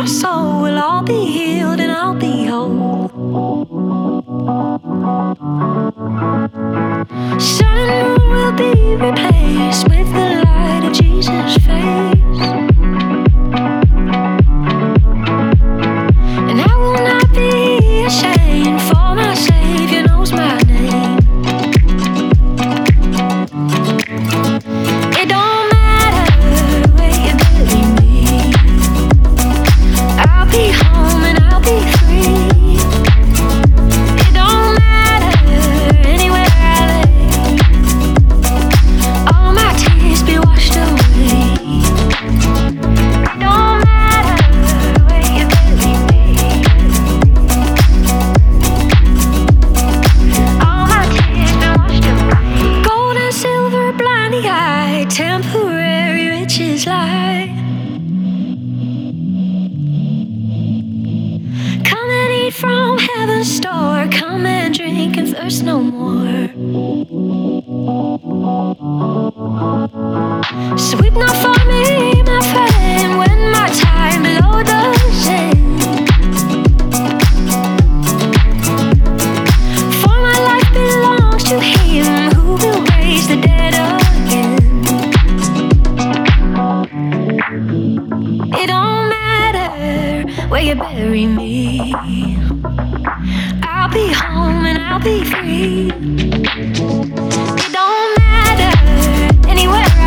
my soul will all be healed and I'll be whole. Sun and moon will be replaced with the light of Jesus' face. And I will not be ashamed, for my Savior knows my name. It don't matter where you bury me, I'll be home and I'll be free. It don't matter anywhere I lay, all my tears be washed away. It don't matter where you bury me, all my tears be washed away. Gold and silver blinding eye, temporary riches lie. Come and eat from heaven's store, come and drink and thirst no more. So weep not for me, my friend, when my time below the sand. For my life belongs to Him who will raise the dead again. It don't matter where you bury me, I'll be home and I'll be free. It don't matter anywhere